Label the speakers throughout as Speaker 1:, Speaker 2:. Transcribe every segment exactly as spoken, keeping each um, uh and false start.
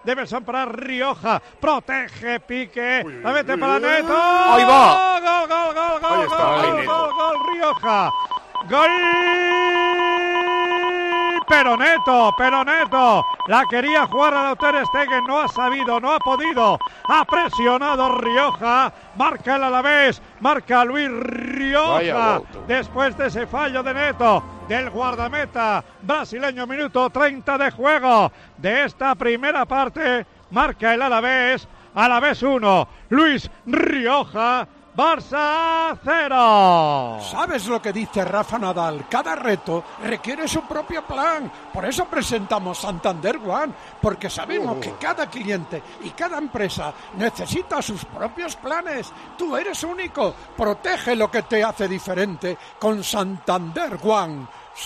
Speaker 1: Davidson para Rioja. Protege Piqué. La mete para Neto.
Speaker 2: ¡Ahí va!
Speaker 1: Gol, gol, gol, gol,
Speaker 2: Ahí está,
Speaker 1: gol,
Speaker 2: ahí
Speaker 1: gol,
Speaker 2: Neto.
Speaker 1: gol, gol, Rioja. Gol. Pero Neto, pero Neto. La quería jugar a Ter Stegen. No ha sabido, no ha podido. Ha presionado Rioja. Marca el Alavés. Marca Luis Rioja. Después de ese fallo de Neto, del guardameta brasileño, minuto treinta de juego de esta primera parte, marca el Alavés, Alavés uno, Luis Rioja, Barça cero.
Speaker 3: ¿Sabes lo que dice Rafa Nadal? Cada reto requiere su propio plan. Por eso presentamos Santander One, porque sabemos que cada cliente y cada empresa necesita sus propios planes. Tú eres único. Protege lo que te hace diferente con Santander One.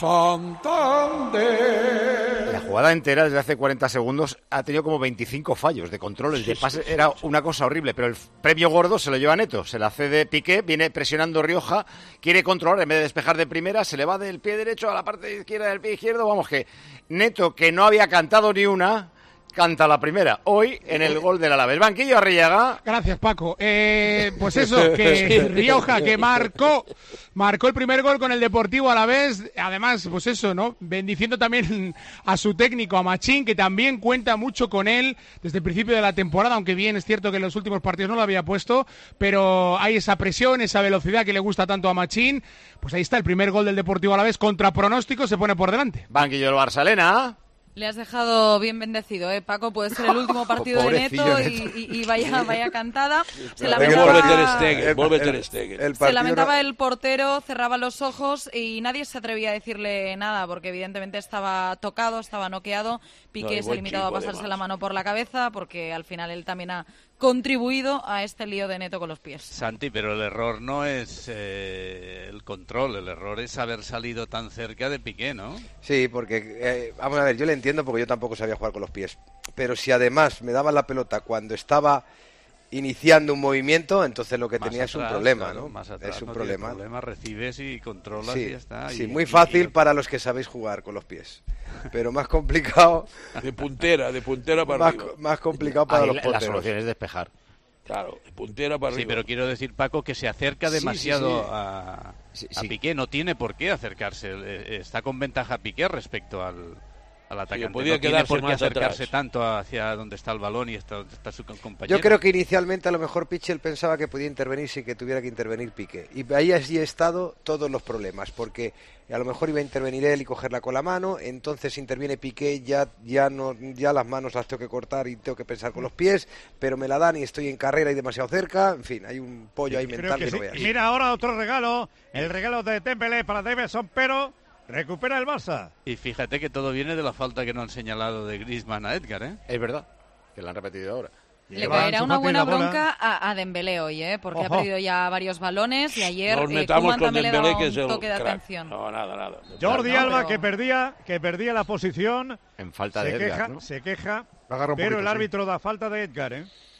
Speaker 3: Santander.
Speaker 2: La jugada entera desde hace cuarenta segundos ha tenido como veinticinco fallos de controles, de pases, era una cosa horrible, pero el premio gordo se lo lleva Neto, se la cede Piqué, viene presionando Rioja, quiere controlar, en vez de despejar de primera, se le va del pie derecho a la parte izquierda del pie izquierdo, vamos que Neto, que no había cantado ni una, canta la primera, hoy en el gol del Alavés. Banquillo Arriaga.
Speaker 4: Gracias, Paco. Eh, pues eso, que Rioja, que marcó, marcó el primer gol con el Deportivo Alavés, además, pues eso, ¿no? Bendiciendo también a su técnico, a Machín, que también cuenta mucho con él desde el principio de la temporada, aunque bien es cierto que en los últimos partidos no lo había puesto, pero hay esa presión, esa velocidad que le gusta tanto a Machín. Pues ahí está el primer gol del Deportivo Alavés, contra pronóstico, se pone por delante.
Speaker 2: Banquillo del Barça, Elena.
Speaker 5: Le has dejado bien bendecido, ¿eh, Paco? Puede ser el último partido de Neto y, y, y vaya, vaya cantada. Se lamentaba, se lamentaba el portero, cerraba los ojos y nadie se atrevía a decirle nada porque evidentemente estaba tocado, estaba noqueado. Piqué se ha limitado a pasarse la mano por la cabeza porque al final él también ha contribuido a este lío de Neto con los pies.
Speaker 6: Santi, pero el error no es eh, el control, el error es haber salido tan cerca de Piqué, ¿no?
Speaker 7: Sí, porque, eh, vamos a ver, yo le entiendo porque yo tampoco sabía jugar con los pies, pero si además me daban la pelota cuando estaba iniciando un movimiento, entonces lo que
Speaker 6: más
Speaker 7: tenía
Speaker 6: atrás,
Speaker 7: es un problema,
Speaker 6: claro,
Speaker 7: ¿no?
Speaker 6: Más atrás,
Speaker 7: es un
Speaker 6: no
Speaker 7: problema.
Speaker 6: problema. Recibes y controlas
Speaker 7: sí,
Speaker 6: y ya está.
Speaker 7: Sí,
Speaker 6: y,
Speaker 7: muy
Speaker 6: y,
Speaker 7: fácil
Speaker 6: y...
Speaker 7: para los que sabéis jugar con los pies, pero más complicado...
Speaker 8: de puntera, de puntera para
Speaker 7: más,
Speaker 8: arriba.
Speaker 7: Más complicado para
Speaker 2: Ahí
Speaker 7: los
Speaker 2: la,
Speaker 7: porteros.
Speaker 2: La solución es despejar.
Speaker 8: Claro, de puntera para
Speaker 6: sí,
Speaker 8: arriba.
Speaker 6: pero quiero decir, Paco, que se acerca demasiado
Speaker 2: sí, sí, sí.
Speaker 6: a,
Speaker 2: sí,
Speaker 6: a
Speaker 2: sí.
Speaker 6: Piqué. No tiene por qué acercarse. Está con ventaja Piqué respecto al, al atacante.
Speaker 8: Sí, podía
Speaker 6: no tiene por qué
Speaker 8: más
Speaker 6: acercarse
Speaker 8: atrás.
Speaker 6: tanto hacia donde está el balón y está donde está su compañero.
Speaker 7: Yo creo que inicialmente a lo mejor Pichel pensaba que podía intervenir sin que tuviera que intervenir Piqué. Y ahí así he estado todos los problemas, porque a lo mejor iba a intervenir él y cogerla con la mano, entonces interviene Piqué, ya ya no ya las manos las tengo que cortar y tengo que pensar con los pies, pero me la dan y estoy en carrera y demasiado cerca, en fin, hay un pollo ahí
Speaker 1: Creo
Speaker 7: mental
Speaker 1: que
Speaker 7: que no
Speaker 1: sí.
Speaker 7: veas.
Speaker 1: Mira ahora otro regalo, el regalo de Dembélé para Davidson, pero recupera el Barça.
Speaker 6: Y fíjate que todo viene de la falta que no han señalado de Griezmann a Edgar, ¿eh?
Speaker 2: Es verdad, que la han repetido ahora.
Speaker 5: Le caerá una buena bronca a, a Dembélé hoy, ¿eh? Porque Ojo. ha perdido ya varios balones y ayer
Speaker 8: Nos
Speaker 5: eh,
Speaker 8: metamos
Speaker 5: Koeman
Speaker 8: con
Speaker 5: también
Speaker 8: Dembélé,
Speaker 5: le daba
Speaker 8: que
Speaker 5: un
Speaker 8: es el
Speaker 5: toque de
Speaker 8: crack.
Speaker 5: atención.
Speaker 8: No, nada, nada.
Speaker 1: Jordi
Speaker 5: no,
Speaker 1: Alba
Speaker 5: pero...
Speaker 1: que perdía que perdía la posición.
Speaker 2: En falta
Speaker 1: se
Speaker 2: de Edgar,
Speaker 1: queja,
Speaker 2: ¿no?
Speaker 1: Se queja,
Speaker 9: Agarra un
Speaker 1: pero
Speaker 9: poquito,
Speaker 1: el
Speaker 9: sí.
Speaker 1: árbitro da falta de Edgar, ¿eh?